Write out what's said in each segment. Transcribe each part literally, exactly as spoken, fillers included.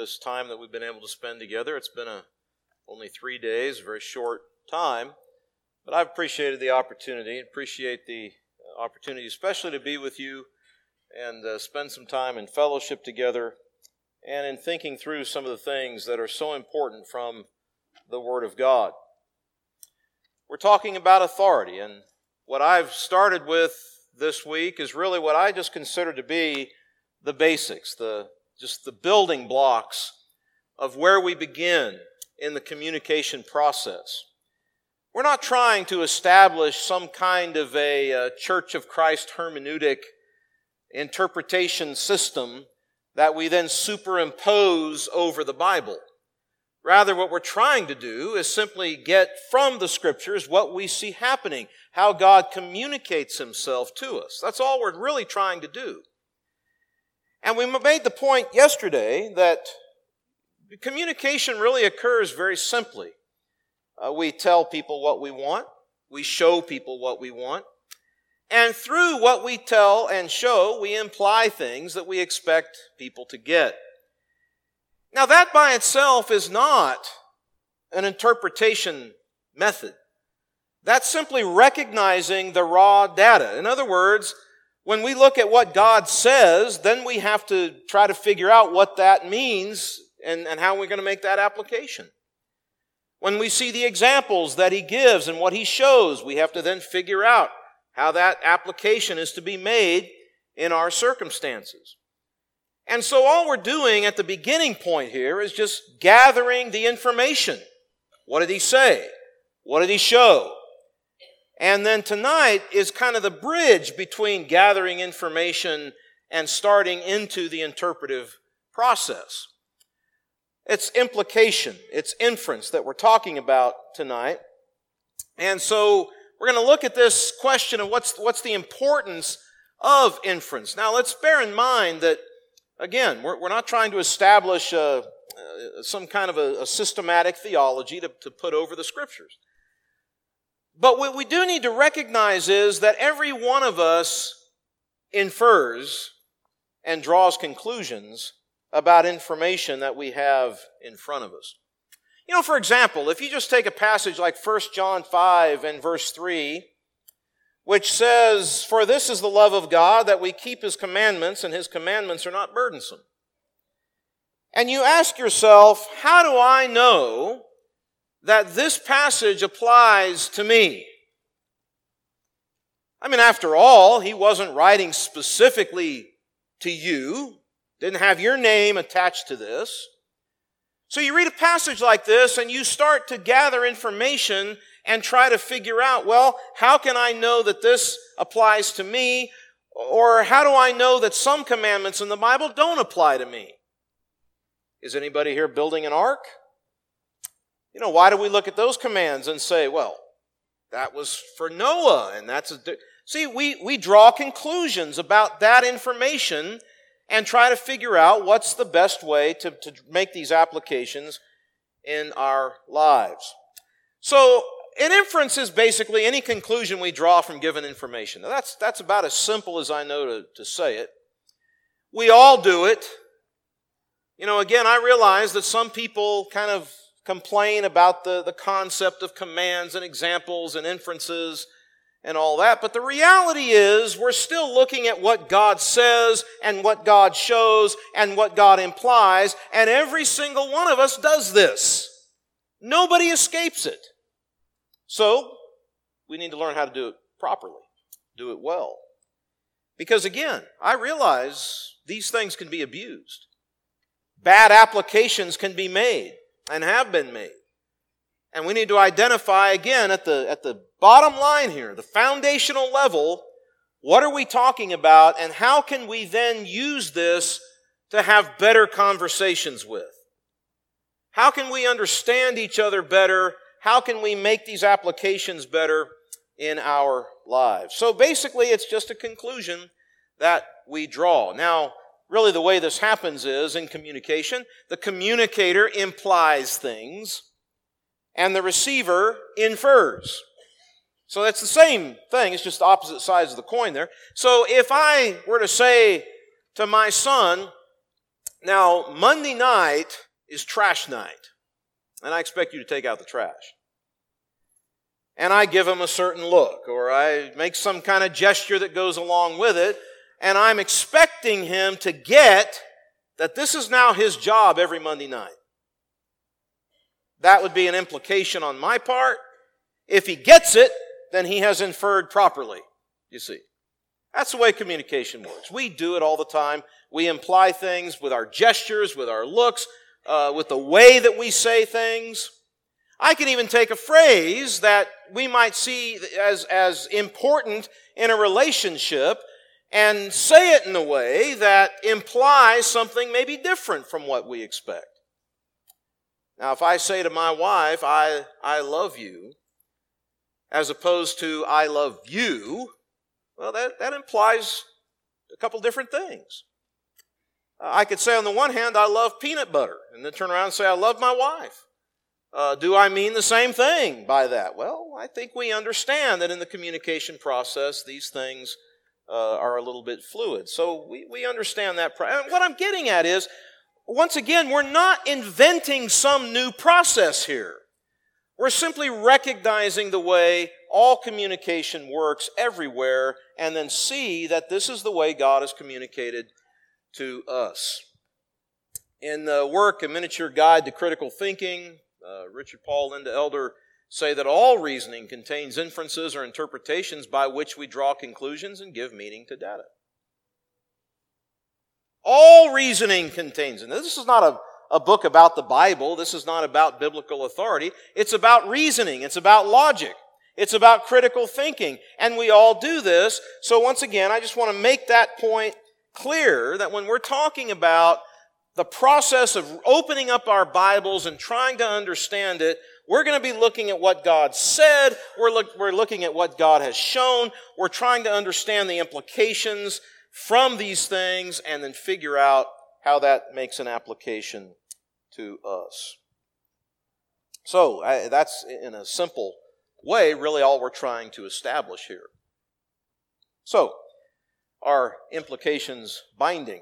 this time that we've been able to spend together. It's been a, only three days, a very short time, but I've appreciated the opportunity, appreciate the opportunity especially to be with you and uh, spend some time in fellowship together and in thinking through some of the things that are so important from the Word of God. We're talking about authority, and what I've started with this week is really what I just consider to be the basics, the just the building blocks of where we begin in the communication process. We're not trying to establish some kind of a uh, Church of Christ hermeneutic interpretation system that we then superimpose over the Bible. Rather, what we're trying to do is simply get from the Scriptures what we see happening, how God communicates Himself to us. That's all we're really trying to do. And we made the point yesterday that communication really occurs very simply. Uh, we tell people what we want. We show people what we want. And through what we tell and show, we imply things that we expect people to get. Now, that by itself is not an interpretation method. That's simply recognizing the raw data. In other words, when we look at what God says, then we have to try to figure out what that means and, and how we're going to make that application. When we see the examples that He gives and what He shows, we have to then figure out how that application is to be made in our circumstances. And so all we're doing at the beginning point here is just gathering the information. What did He say? What did He show? And then tonight is kind of the bridge between gathering information and starting into the interpretive process. It's implication, it's inference that we're talking about tonight. And so we're going to look at this question of what's, what's the importance of inference. Now let's bear in mind that Again, we're, we're not trying to establish a, uh, some kind of a, a systematic theology to, to put over the Scriptures. But what we do need to recognize is that every one of us infers and draws conclusions about information that we have in front of us. You know, for example, if you just take a passage like First John five and verse three, which says, "For this is the love of God, that we keep His commandments, and His commandments are not burdensome." And you ask yourself, how do I know that this passage applies to me? I mean, after all, He wasn't writing specifically to you, didn't have your name attached to this. So you read a passage like this, and you start to gather information and try to figure out, well, how can I know that this applies to me? Or how do I know that some commandments in the Bible don't apply to me? Is anybody here building an ark? You know, why do we look at those commands and say, well, that was for Noah, and that's a... See, we, we draw conclusions about that information and try to figure out what's the best way to, to make these applications in our lives. So, an inference is basically any conclusion we draw from given information. Now that's, that's about as simple as I know to, to say it. We all do it. You know, again, I realize that some people kind of complain about the, the concept of commands and examples and inferences and all that, but the reality is we're still looking at what God says and what God shows and what God implies, and every single one of us does this. Nobody escapes it. So, we need to learn how to do it properly, do it well. Because again, I realize these things can be abused. Bad applications can be made and have been made. And we need to identify again at the, at the bottom line here, the foundational level, what are we talking about and how can we then use this to have better conversations with? How can we understand each other better? How can we make these applications better in our lives? So basically, it's just a conclusion that we draw. Now, really the way this happens is in communication, the communicator implies things and the receiver infers. So that's the same thing. It's just the opposite sides of the coin there. So if I were to say to my son, Now, Monday night is trash night, and I expect you to take out the trash. And I give him a certain look, or I make some kind of gesture that goes along with it, and I'm expecting him to get that this is now his job every Monday night. That would be an implication on my part. If he gets it, then he has inferred properly, you see. That's the way communication works. We do it all the time. We imply things with our gestures, with our looks, uh, with the way that we say things. I can even take a phrase that we might see as, as important in a relationship and say it in a way that implies something maybe different from what we expect. Now, if I say to my wife, I, I love you, as opposed to I love you, well, that, that implies a couple different things. Uh, I could say on the one hand, I love peanut butter, and then turn around and say, I love my wife. Uh, do I mean the same thing by that? Well, I think we understand that in the communication process, these things uh, are a little bit fluid. So we, we understand that. Pro- and what I'm getting at is, once again, we're not inventing some new process here. We're simply recognizing the way all communication works everywhere, and then see that this is the way God has communicated to us. In the work, A Miniature Guide to Critical Thinking, uh, Richard Paul, Linda Elder say that all reasoning contains inferences or interpretations by which we draw conclusions and give meaning to data. All reasoning contains, and this is not a a book about the Bible. This is not about biblical authority. It's about reasoning. It's about logic. It's about critical thinking. And we all do this. So once again, I just want to make that point clear that when we're talking about the process of opening up our Bibles and trying to understand it, we're going to be looking at what God said. We're, look, we're looking at what God has shown. We're trying to understand the implications from these things and then figure out how that makes an application to us. So, I, that's in a simple way really all we're trying to establish here. So, are implications binding?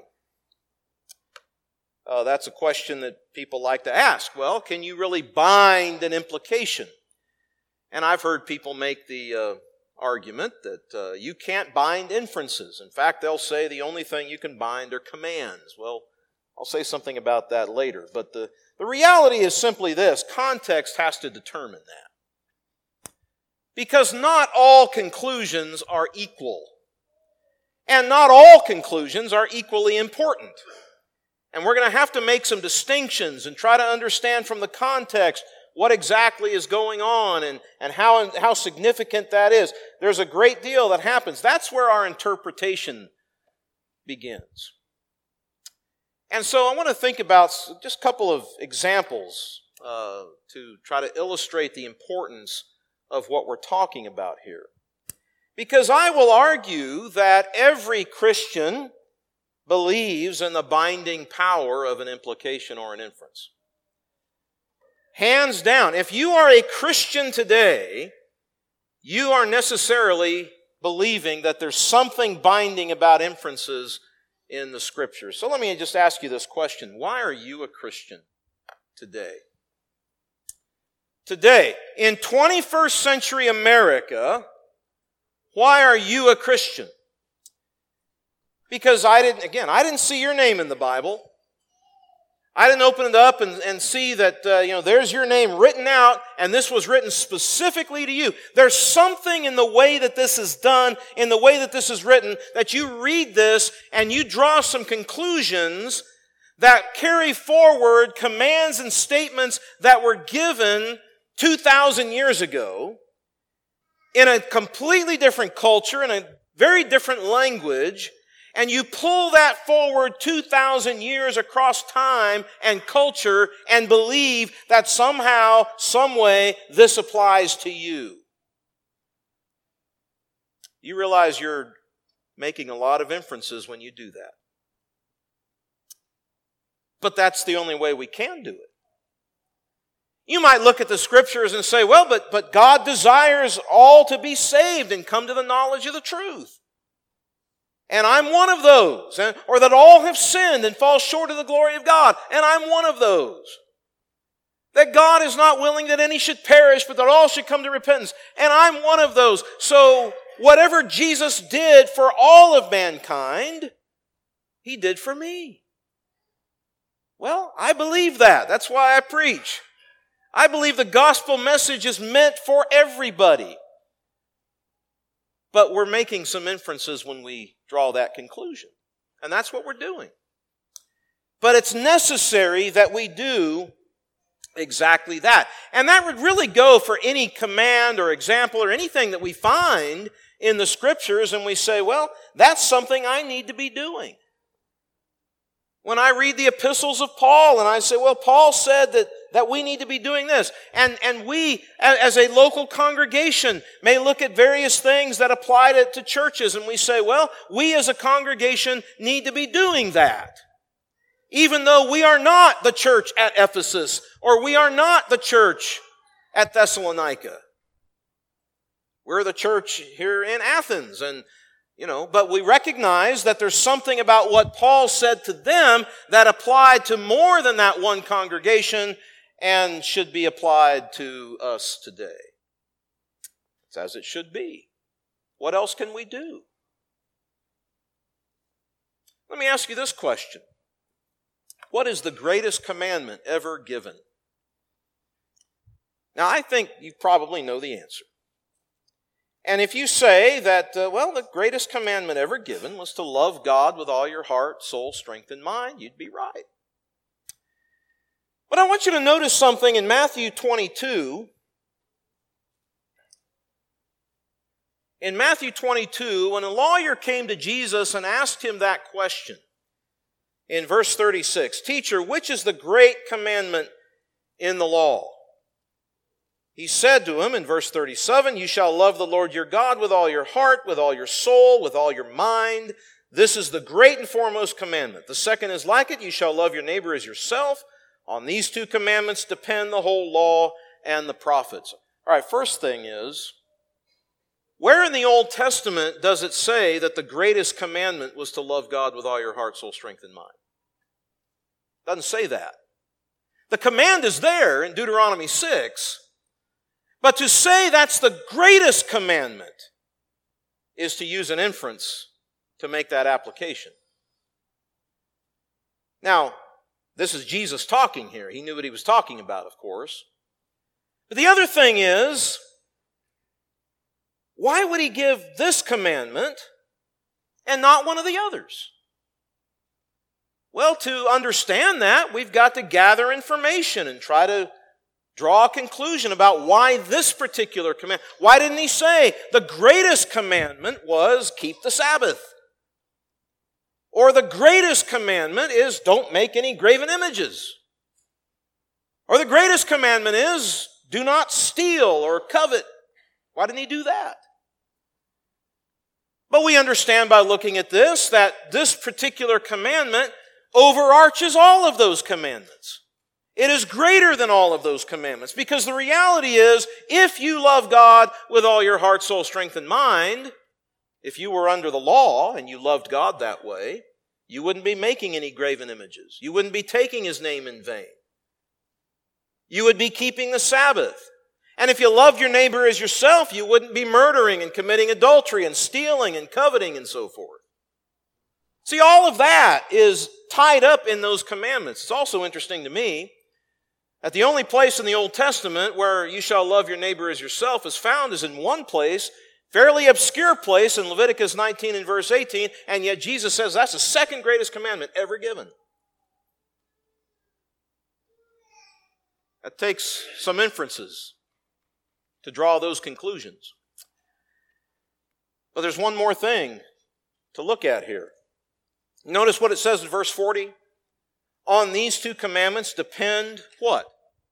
Uh, that's a question that people like to ask. Well, can you really bind an implication? And I've heard people make the uh, argument that uh, you can't bind inferences. In fact, they'll say the only thing you can bind are commands. Well, I'll say something about that later. But the, the reality is simply this. Context has to determine that. Because not all conclusions are equal. And not all conclusions are equally important. And we're going to have to make some distinctions and try to understand from the context what exactly is going on and, and how, how significant that is. There's a great deal that happens. That's where our interpretation begins. And so I want to think about just a couple of examples uh, to try to illustrate the importance of what we're talking about here. Because I will argue that every Christian believes in the binding power of an implication or an inference. Hands down, if you are a Christian today, you are necessarily believing that there's something binding about inferences in the Scriptures. So let me just ask you this question. Why are you a Christian today? Today, in twenty-first century America, why are you a Christian? Because I didn't, again, I didn't see your name in the Bible. I didn't open it up and, and see that, uh, you know, there's your name written out, and this was written specifically to you. There's something in the way that this is done, in the way that this is written, that you read this and you draw some conclusions that carry forward commands and statements that were given two thousand years ago in a completely different culture, in a very different language, and you pull that forward two thousand years across time and culture and believe that somehow, some way, this applies to you. You realize you're making a lot of inferences when you do that. But that's the only way we can do it. You might look at the Scriptures and say, well, but, but God desires all to be saved and come to the knowledge of the truth. And I'm one of those. Or that all have sinned and fall short of the glory of God. And I'm one of those. That God is not willing that any should perish, but that all should come to repentance. And I'm one of those. So whatever Jesus did for all of mankind, He did for me. Well, I believe that. That's why I preach. I believe the gospel message is meant for everybody. But we're making some inferences when we draw that conclusion. And that's what we're doing. But it's necessary that we do exactly that. And that would really go for any command or example or anything that we find in the Scriptures and we say, well, that's something I need to be doing. When I read the epistles of Paul and I say, well, Paul said that, that we need to be doing this. And, and we, as a local congregation, may look at various things that apply to, to churches and we say, well, we as a congregation need to be doing that. Even though we are not the church at Ephesus or we are not the church at Thessalonica. We're the church here in Athens and You know, but we recognize that there's something about what Paul said to them that applied to more than that one congregation and should be applied to us today. It's as it should be. What else can we do? Let me ask you this question. What is the greatest commandment ever given? Now, I think you probably know the answer. And if you say that, uh, well, the greatest commandment ever given was to love God with all your heart, soul, strength, and mind, you'd be right. But I want you to notice something in Matthew twenty-two. In Matthew twenty-two, when a lawyer came to Jesus and asked him that question, in verse thirty-six, "Teacher, which is the great commandment in the law?" He said to him in verse thirty-seven, "You shall love the Lord your God with all your heart, with all your soul, with all your mind. This is the great and foremost commandment. The second is like it, you shall love your neighbor as yourself. On these two commandments depend the whole law and the prophets." All right, first thing is, where in the Old Testament does it say that the greatest commandment was to love God with all your heart, soul, strength, and mind? It doesn't say that. The command is there in Deuteronomy six, but to say that's the greatest commandment is to use an inference to make that application. Now, this is Jesus talking here. He knew what he was talking about, of course. But the other thing is, why would he give this commandment and not one of the others? Well, to understand that, we've got to gather information and try to draw a conclusion about why this particular command. Why didn't he say the greatest commandment was keep the Sabbath? Or the greatest commandment is don't make any graven images? Or the greatest commandment is do not steal or covet? Why didn't he do that? But we understand by looking at this that this particular commandment overarches all of those commandments. It is greater than all of those commandments because the reality is, if you love God with all your heart, soul, strength, and mind, if you were under the law and you loved God that way, you wouldn't be making any graven images. You wouldn't be taking His name in vain. You would be keeping the Sabbath. And if you loved your neighbor as yourself, you wouldn't be murdering and committing adultery and stealing and coveting and so forth. See, all of that is tied up in those commandments. It's also interesting to me that the only place in the Old Testament where you shall love your neighbor as yourself is found is in one place, fairly obscure place in Leviticus nineteen and verse eighteen, and yet Jesus says that's the second greatest commandment ever given. That takes some inferences to draw those conclusions. But there's one more thing to look at here. Notice what it says in verse forty. On these two commandments depend what?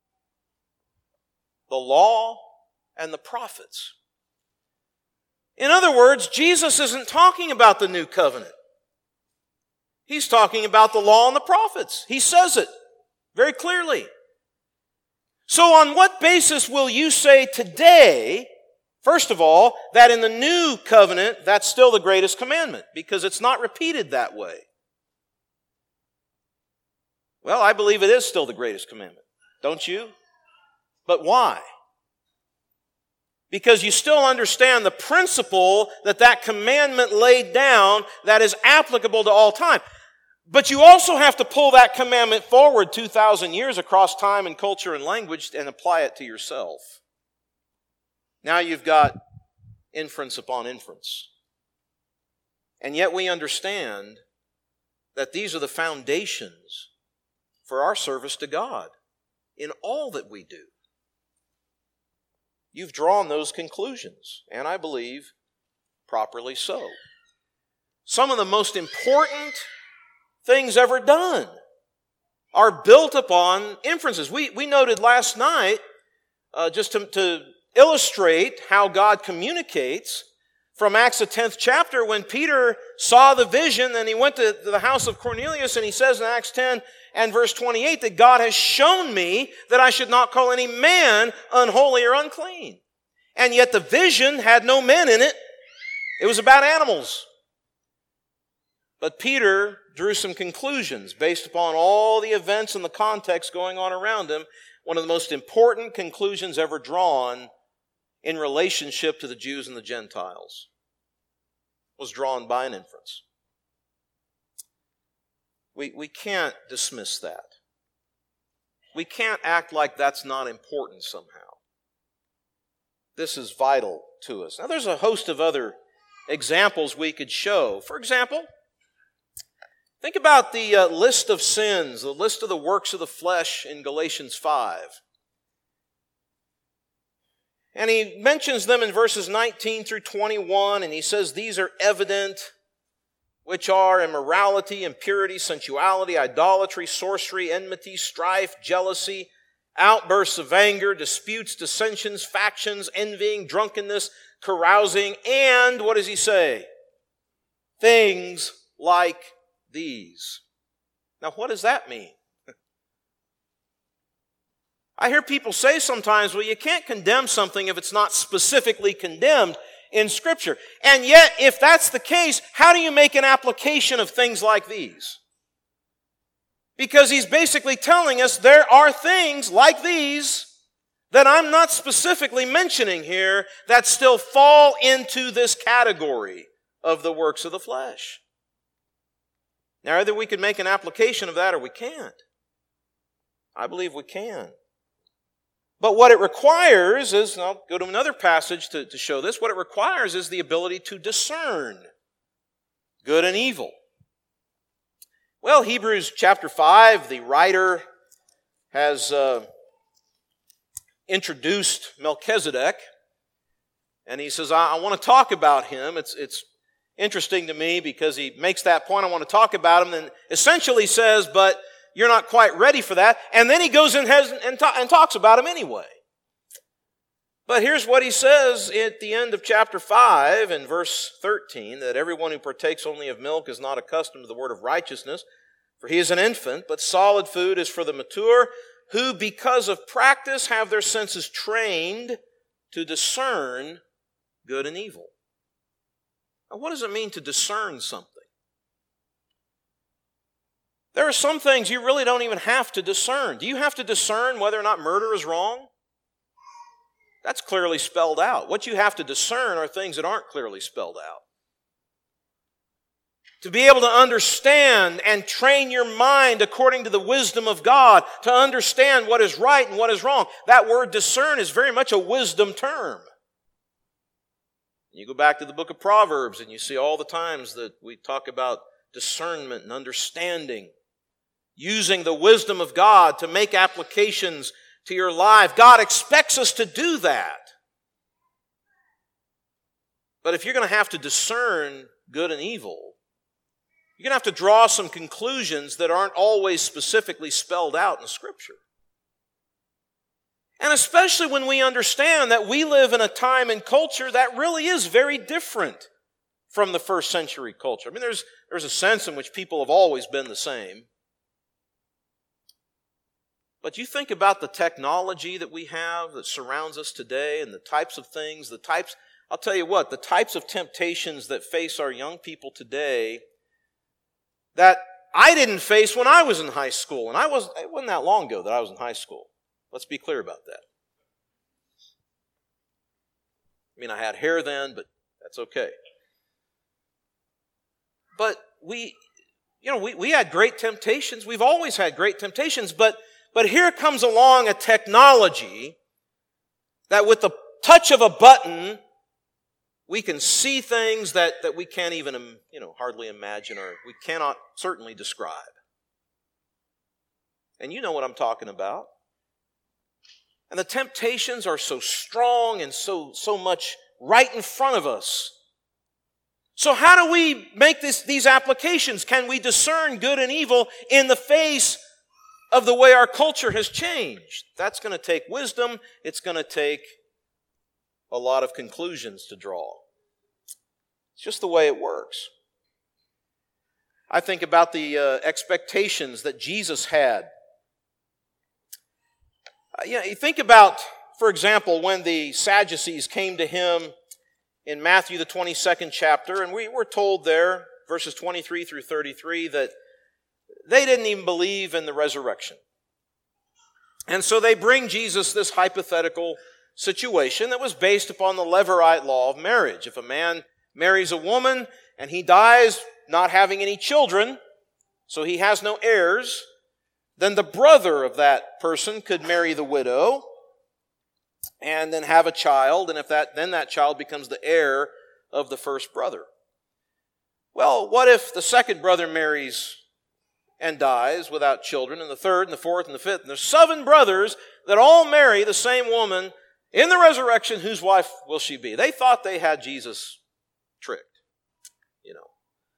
The law and the prophets. In other words, Jesus isn't talking about the new covenant. He's talking about the law and the prophets. He says it very clearly. So on what basis will you say today First of all, that in the new covenant, that's still the greatest commandment, because it's not repeated that way. Well, I believe it is still the greatest commandment. Don't you? But why? Because you still understand the principle that that commandment laid down that is applicable to all time. But you also have to pull that commandment forward two thousand years across time and culture and language and apply it to yourself. Now you've got inference upon inference. And yet we understand that these are the foundations for our service to God in all that we do. You've drawn those conclusions, and I believe properly so. Some of the most important things ever done are built upon inferences. We, we noted last night, uh, just to, to illustrate how God communicates, from Acts the tenth chapter, when Peter saw the vision and he went to the house of Cornelius, and he says in Acts ten and verse twenty-eight that God has shown me that I should not call any man unholy or unclean. And yet the vision had no men in it. It was about animals. But Peter drew some conclusions based upon all the events and the context going on around him. One of the most important conclusions ever drawn in relationship to the Jews and the Gentiles was drawn by an inference. We, we can't dismiss that. We can't act like that's not important somehow. This is vital to us. Now, there's a host of other examples we could show. For example, think about the uh, list of sins, the list of the works of the flesh in Galatians five. And he mentions them in verses nineteen through twenty-one, and he says these are evident, which are immorality, impurity, sensuality, idolatry, sorcery, enmity, strife, jealousy, outbursts of anger, disputes, dissensions, factions, envying, drunkenness, carousing, and, what does he say? Things like these. Now, what does that mean? I hear people say sometimes, well, you can't condemn something if it's not specifically condemned in Scripture. And yet, if that's the case, how do you make an application of things like these? Because he's basically telling us there are things like these that I'm not specifically mentioning here that still fall into this category of the works of the flesh. Now, either we can make an application of that or we can't. I believe we can. But what it requires is, and I'll go to another passage to, to show this, what it requires is the ability to discern good and evil. Well, Hebrews chapter five, the writer has uh, introduced Melchizedek, and he says, I, I want to talk about him. It's, it's interesting to me because he makes that point, I want to talk about him, and essentially says, but you're not quite ready for that. And then he goes and, has, and, ta- and talks about him anyway. But here's what he says at the end of chapter five and verse thirteen, that everyone who partakes only of milk is not accustomed to the word of righteousness, for he is an infant, but solid food is for the mature, who because of practice have their senses trained to discern good and evil. Now, what does it mean to discern something? There are some things you really don't even have to discern. Do you have to discern whether or not murder is wrong? That's clearly spelled out. What you have to discern are things that aren't clearly spelled out. To be able to understand and train your mind according to the wisdom of God, to understand what is right and what is wrong. That word discern is very much a wisdom term. You go back to the book of Proverbs and you see all the times that we talk about discernment and understanding. Using the wisdom of God to make applications to your life. God expects us to do that. But if you're going to have to discern good and evil, you're going to have to draw some conclusions that aren't always specifically spelled out in Scripture. And especially when we understand that we live in a time and culture that really is very different from the first century culture. I mean, there's, there's a sense in which people have always been the same. But you think about the technology that we have that surrounds us today and the types of things, the types, I'll tell you what, the types of temptations that face our young people today that I didn't face when I was in high school. And I was, it wasn't that long ago that I was in high school. Let's be clear about that. I mean, I had hair then, but that's okay. But we, you know, we, we had great temptations. We've always had great temptations, but But here comes along a technology that with the touch of a button, we can see things that, that we can't even, you know, hardly imagine or we cannot certainly describe. And you know what I'm talking about. And the temptations are so strong and so, so much right in front of us. So how do we make this, these applications? Can we discern good and evil in the face of the way our culture has changed? That's going to take wisdom. It's going to take a lot of conclusions to draw. It's just the way it works. I think about the uh, expectations that Jesus had. Uh, you know, you think about, for example, when the Sadducees came to him in Matthew the twenty-second chapter, and we were told there, verses twenty-three through thirty-three, that they didn't even believe in the resurrection. And so they bring Jesus this hypothetical situation that was based upon the Levirate law of marriage. If a man marries a woman and he dies not having any children, so he has no heirs, then the brother of that person could marry the widow and then have a child, and if that then that child becomes the heir of the first brother. Well, what if the second brother marries and dies without children, and the third, and the fourth, and the fifth, and there's seven brothers that all marry the same woman in the resurrection? Whose wife will she be? They thought they had Jesus tricked, you know.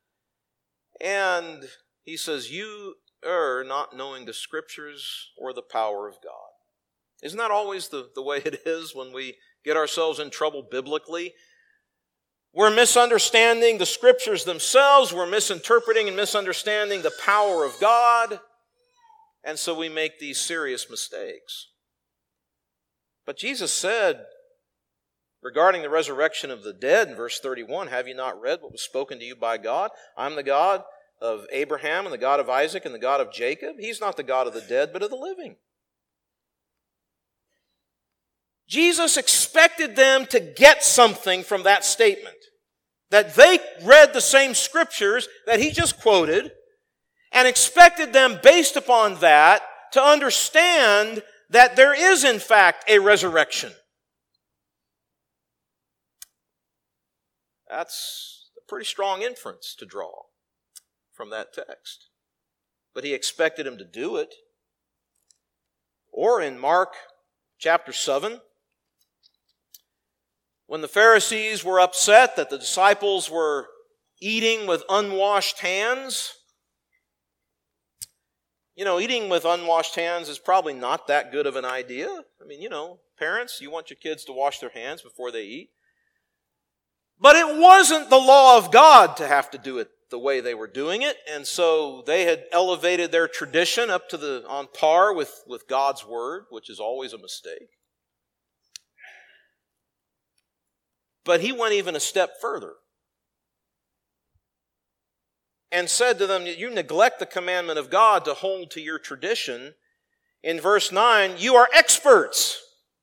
And he says, you err not knowing the Scriptures or the power of God. Isn't that always the, the way it is when we get ourselves in trouble biblically? We're misunderstanding the Scriptures themselves. We're misinterpreting and misunderstanding the power of God. And so we make these serious mistakes. But Jesus said regarding the resurrection of the dead in verse thirty-one, have you not read what was spoken to you by God? I'm the God of Abraham and the God of Isaac and the God of Jacob. He's not the God of the dead, but of the living. Jesus expected them to get something from that statement. That they read the same Scriptures that he just quoted and expected them, based upon that, to understand that there is, in fact, a resurrection. That's a pretty strong inference to draw from that text. But he expected them to do it. Or in Mark chapter seven, when the Pharisees were upset that the disciples were eating with unwashed hands. You know, eating with unwashed hands is probably not that good of an idea. I mean, you know, parents, you want your kids to wash their hands before they eat. But it wasn't the law of God to have to do it the way they were doing it, and so they had elevated their tradition up to the on par with, with God's Word, which is always a mistake. But he went even a step further and said to them, you neglect the commandment of God to hold to your tradition. In verse nine, you are experts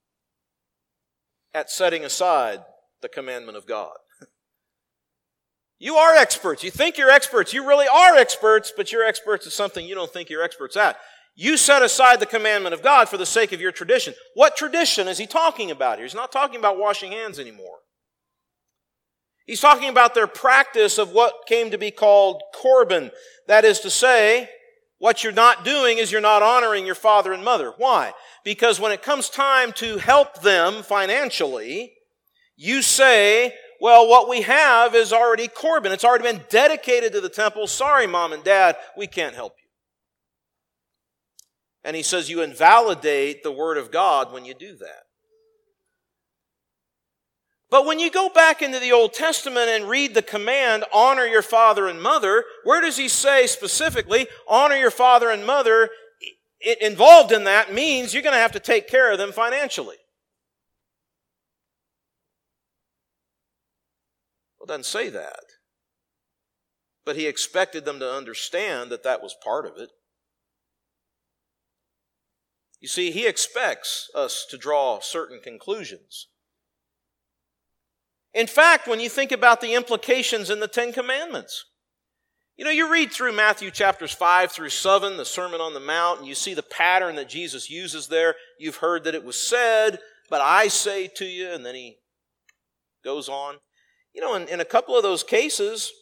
at setting aside the commandment of God. You are experts. You think you're experts. You really are experts, but you're experts at something you don't think you're experts at. You set aside the commandment of God for the sake of your tradition. What tradition is he talking about here? He's not talking about washing hands anymore. He's talking about their practice of what came to be called Corban. That is to say, what you're not doing is you're not honoring your father and mother. Why? Because when it comes time to help them financially, you say, well, what we have is already Corban. It's already been dedicated to the temple. Sorry, Mom and Dad, we can't help you. And he says you invalidate the Word of God when you do that. But when you go back into the Old Testament and read the command, honor your father and mother, where does he say specifically, honor your father and mother involved in that means you're going to have to take care of them financially. Well, it doesn't say that. But he expected them to understand that that was part of it. You see, he expects us to draw certain conclusions. In fact, when you think about the implications in the Ten Commandments, you know, you read through Matthew chapters five through seven, the Sermon on the Mount, and you see the pattern that Jesus uses there. You've heard that it was said, but I say to you, and then he goes on. You know, in, in a couple of those cases,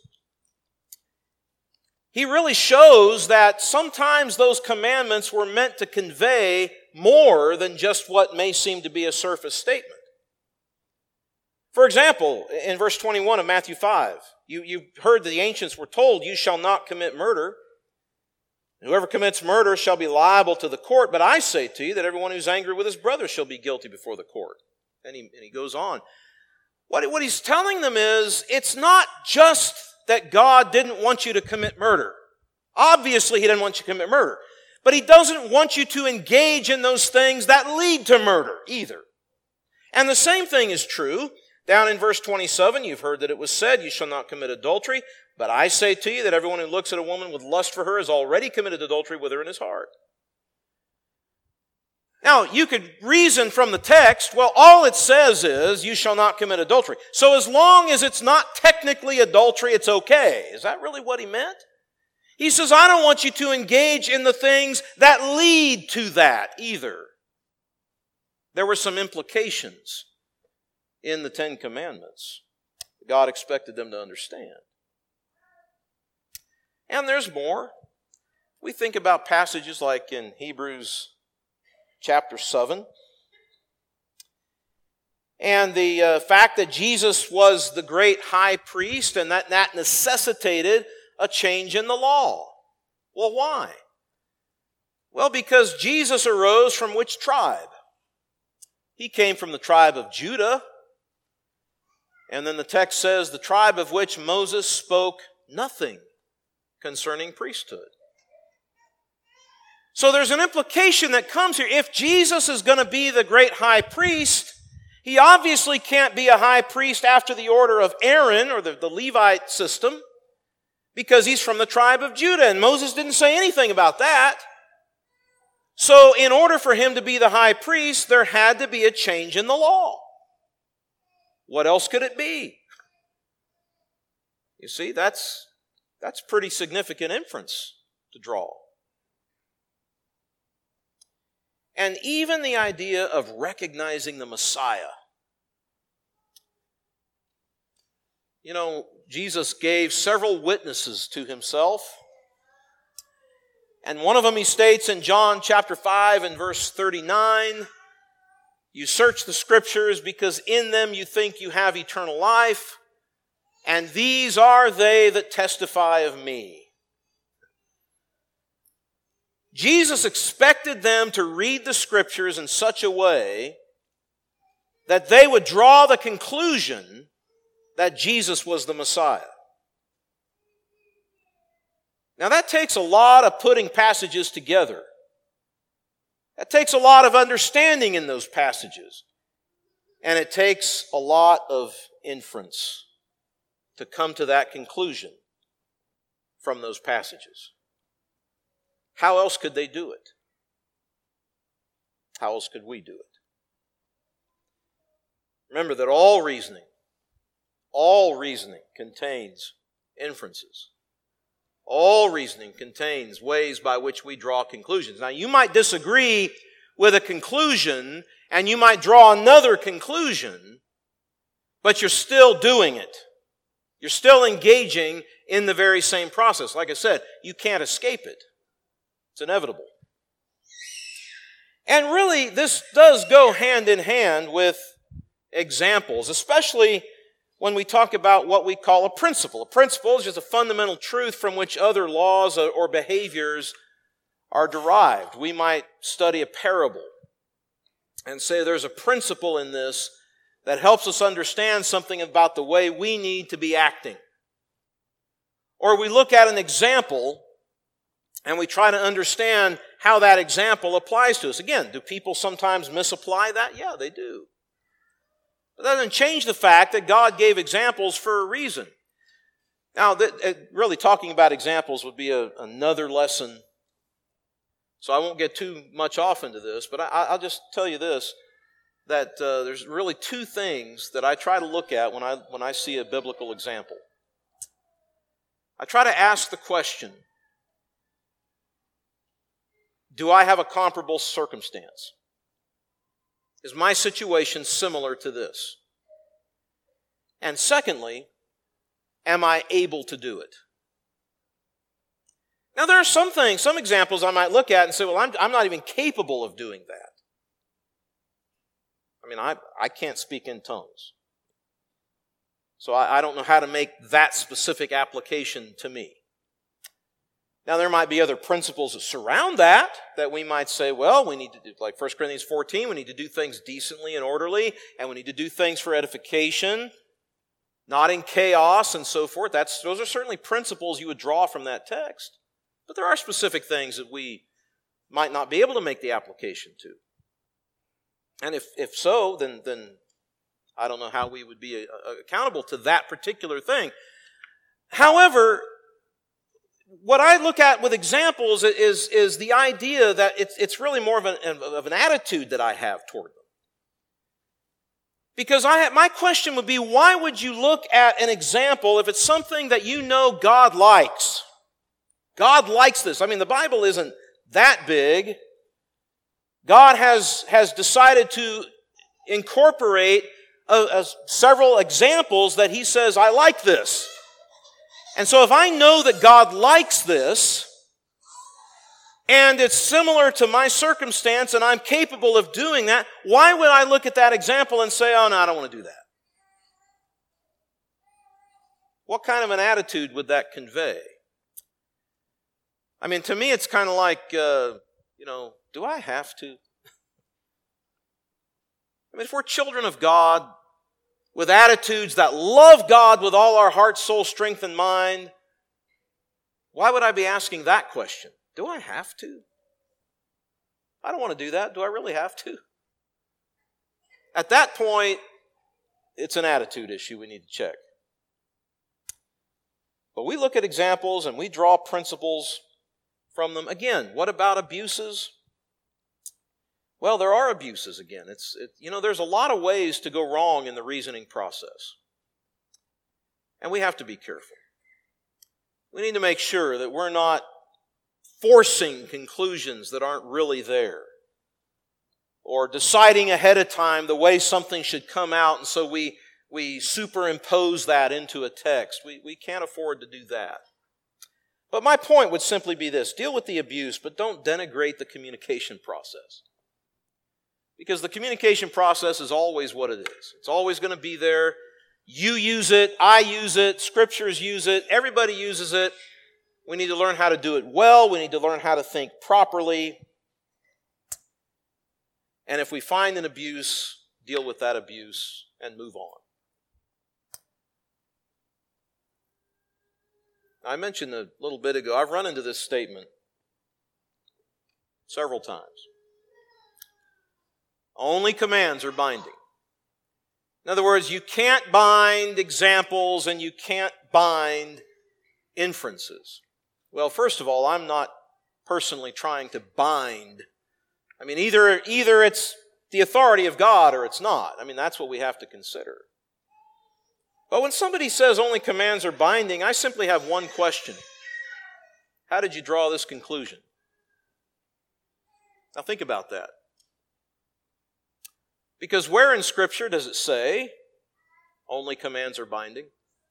he really shows that sometimes those commandments were meant to convey more than just what may seem to be a surface statement. For example, in verse twenty-one of Matthew five, you, you heard that the ancients were told, you shall not commit murder. And whoever commits murder shall be liable to the court. But I say to you that everyone who's angry with his brother shall be guilty before the court. And he, and he goes on. What, what he's telling them is, it's not just that God didn't want you to commit murder. Obviously, he didn't want you to commit murder. But he doesn't want you to engage in those things that lead to murder either. And the same thing is true. Down in verse twenty-seven, you've heard that it was said, you shall not commit adultery. But I say to you that everyone who looks at a woman with lust for her has already committed adultery with her in his heart. Now, you could reason from the text, well, all it says is, you shall not commit adultery. So as long as it's not technically adultery, it's okay. Is that really what he meant? He says, I don't want you to engage in the things that lead to that either. There were some implications in the Ten Commandments God expected them to understand. And there's more. We think about passages like in Hebrews chapter seven. And the uh, fact that Jesus was the great high priest and that that necessitated a change in the law. Well, why? Well, because Jesus arose from which tribe? He came from the tribe of Judah. And then the text says, the tribe of which Moses spoke nothing concerning priesthood. So there's an implication that comes here. If Jesus is going to be the great high priest, he obviously can't be a high priest after the order of Aaron or the, the Levite system, because he's from the tribe of Judah, and Moses didn't say anything about that. So in order for him to be the high priest, there had to be a change in the law. What else could it be? You see, that's, that's pretty significant inference to draw. And even the idea of recognizing the Messiah. You know, Jesus gave several witnesses to himself. And one of them he states in John chapter five and verse thirty-nine, you search the Scriptures because in them you think you have eternal life, and these are they that testify of me. Jesus expected them to read the Scriptures in such a way that they would draw the conclusion that Jesus was the Messiah. Now that takes a lot of putting passages together. That takes a lot of understanding in those passages. And it takes a lot of inference to come to that conclusion from those passages. How else could they do it? How else could we do it? Remember that all reasoning, all reasoning contains inferences. All reasoning contains ways by which we draw conclusions. Now, you might disagree with a conclusion, and you might draw another conclusion, but you're still doing it. You're still engaging in the very same process. Like I said, you can't escape it. It's inevitable. And really, this does go hand in hand with examples, especially when we talk about what we call a principle. A principle is just a fundamental truth from which other laws or behaviors are derived. We might study a parable and say there's a principle in this that helps us understand something about the way we need to be acting. Or we look at an example and we try to understand how that example applies to us. Again, do people sometimes misapply that? Yeah, they do. But that doesn't change the fact that God gave examples for a reason. Now, that, really talking about examples would be a, another lesson, so I won't get too much off into this, but I, I'll just tell you this, that uh, there's really two things that I try to look at when I, when I see a biblical example. I try to ask the question, do I have a comparable circumstance? Is my situation similar to this? And secondly, am I able to do it? Now there are some things, some examples I might look at and say, well, I'm, I'm not even capable of doing that. I mean, I, I can't speak in tongues. So I, I don't know how to make that specific application to me. Now there might be other principles that surround that, that we might say, well, we need to do, like First Corinthians fourteen, we need to do things decently and orderly, and we need to do things for edification, not in chaos and so forth. That's, those are certainly principles you would draw from that text. But there are specific things that we might not be able to make the application to. And if, if so, then, then I don't know how we would be accountable to that particular thing. However, what I look at with examples is, is the idea that it's, it's really more of an, of an attitude that I have toward them. Because I have, my question would be, why would you look at an example if it's something that you know God likes? God likes this. I mean, the Bible isn't that big. God has, has decided to incorporate a, a, several examples that He says, I like this. And so if I know that God likes this, and it's similar to my circumstance, and I'm capable of doing that, why would I look at that example and say, oh, no, I don't want to do that? What kind of an attitude would that convey? I mean, to me, it's kind of like, uh, you know, do I have to? I mean, if we're children of God, with attitudes that love God with all our heart, soul, strength, and mind, why would I be asking that question? Do I have to? I don't want to do that. Do I really have to? At that point, it's an attitude issue we need to check. But we look at examples and we draw principles from them. Again, what about abuses? Well, there are abuses again. It's it, you know, there's a lot of ways to go wrong in the reasoning process. And we have to be careful. We need to make sure that we're not forcing conclusions that aren't really there, or deciding ahead of time the way something should come out, and so we, we superimpose that into a text. We, we can't afford to do that. But my point would simply be this: deal with the abuse, but don't denigrate the communication process. Because the communication process is always what it is. It's always going to be there. You use it, I use it, Scriptures use it, everybody uses it. We need to learn how to do it well. We need to learn how to think properly. And if we find an abuse, deal with that abuse and move on. I mentioned a little bit ago, I've run into this statement several times. Only commands are binding. In other words, you can't bind examples and you can't bind inferences. Well, first of all, I'm not personally trying to bind. I mean, either, either it's the authority of God or it's not. I mean, that's what we have to consider. But when somebody says only commands are binding, I simply have one question. How did you draw this conclusion? Now think about that. Because where in Scripture does it say only commands are binding?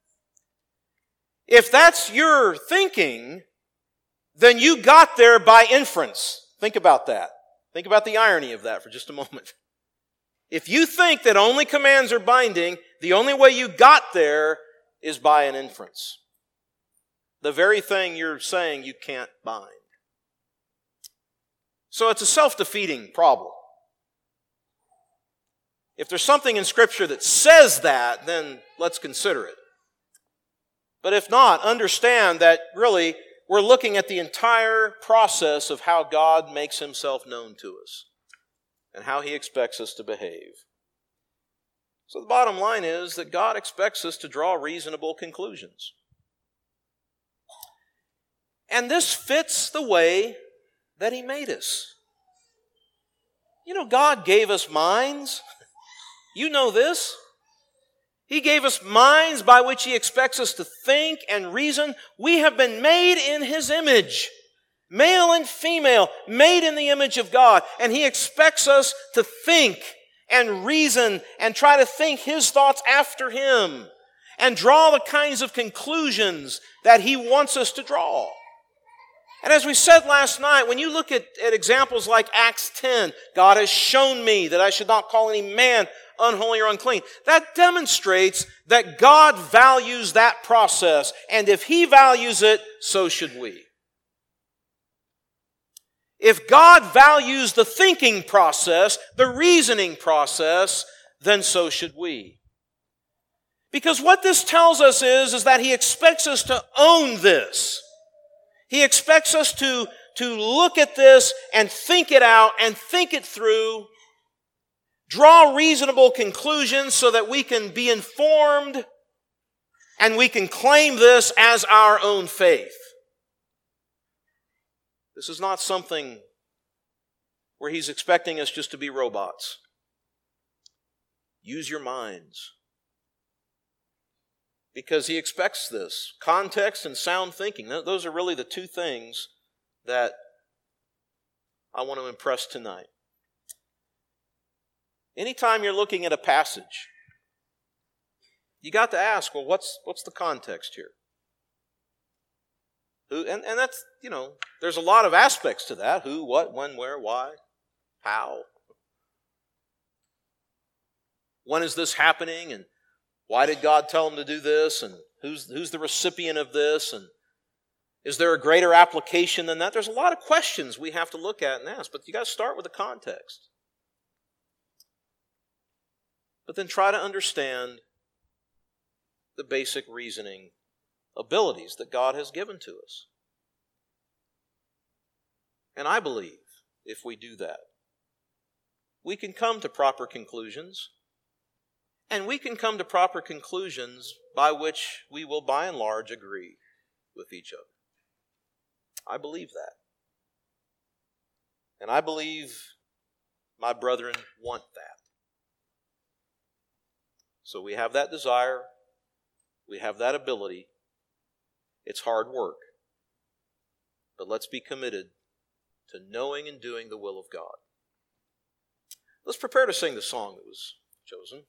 If that's your thinking, then you got there by inference. Think about that. Think about the irony of that for just a moment. If you think that only commands are binding, the only way you got there is by an inference. The very thing you're saying you can't bind. So it's a self-defeating problem. If there's something in Scripture that says that, then let's consider it. But if not, understand that really we're looking at the entire process of how God makes Himself known to us and how He expects us to behave. So the bottom line is that God expects us to draw reasonable conclusions. And this fits the way that He made us. You know, God gave us minds. You know this. He gave us minds by which He expects us to think and reason. We have been made in His image, male and female, made in the image of God. And He expects us to think and reason and try to think His thoughts after Him and draw the kinds of conclusions that He wants us to draw. And as we said last night, when you look at, at examples like Acts ten, God has shown me that I should not call any man unholy or unclean. That demonstrates that God values that process. And if He values it, so should we. If God values the thinking process, the reasoning process, then so should we. Because what this tells us is, is that He expects us to own this. He expects us to, to look at this and think it out and think it through, draw reasonable conclusions so that we can be informed and we can claim this as our own faith. This is not something where He's expecting us just to be robots. Use your minds. Because He expects this. Context and sound thinking. Those are really the two things that I want to impress tonight. Anytime you're looking at a passage, you got to ask, well, what's what's the context here? Who and, and that's, you know, there's a lot of aspects to that. Who, what, when, where, why, how. When is this happening? And why did God tell Him to do this? And who's, who's the recipient of this? And is there a greater application than that? There's a lot of questions we have to look at and ask, but you got to start with the context. But then try to understand the basic reasoning abilities that God has given to us. And I believe if we do that, we can come to proper conclusions. And we can come to proper conclusions by which we will by and large agree with each other. I believe that. And I believe my brethren want that. So we have that desire. We have that ability. It's hard work. But let's be committed to knowing and doing the will of God. Let's prepare to sing the song that was chosen.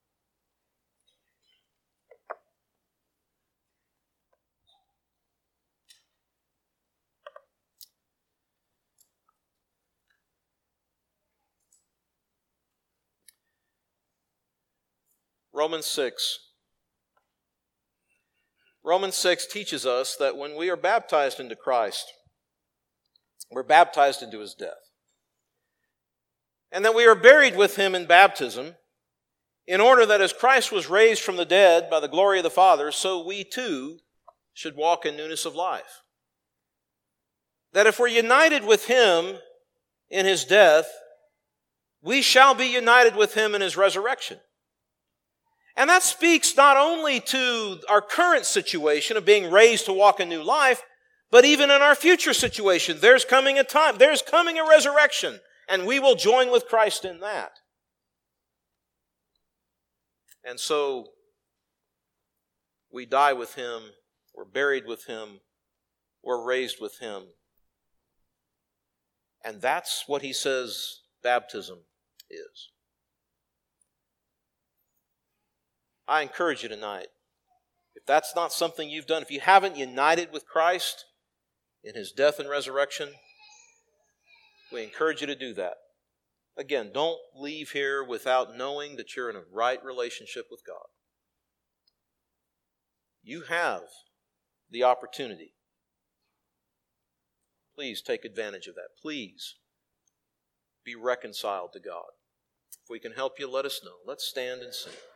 Romans six. Romans six teaches us that when we are baptized into Christ, we're baptized into His death. And that we are buried with Him in baptism, in order that as Christ was raised from the dead by the glory of the Father, so we too should walk in newness of life. That if we're united with Him in His death, we shall be united with Him in His resurrection. And that speaks not only to our current situation of being raised to walk a new life, but even in our future situation. There's coming a time, there's coming a resurrection, and we will join with Christ in that. And so, we die with Him, we're buried with Him, we're raised with Him. And that's what he says baptism is. I encourage you tonight, if that's not something you've done, if you haven't united with Christ in His death and resurrection, we encourage you to do that. Again, don't leave here without knowing that you're in a right relationship with God. You have the opportunity. Please take advantage of that. Please be reconciled to God. If we can help you, let us know. Let's stand and sing.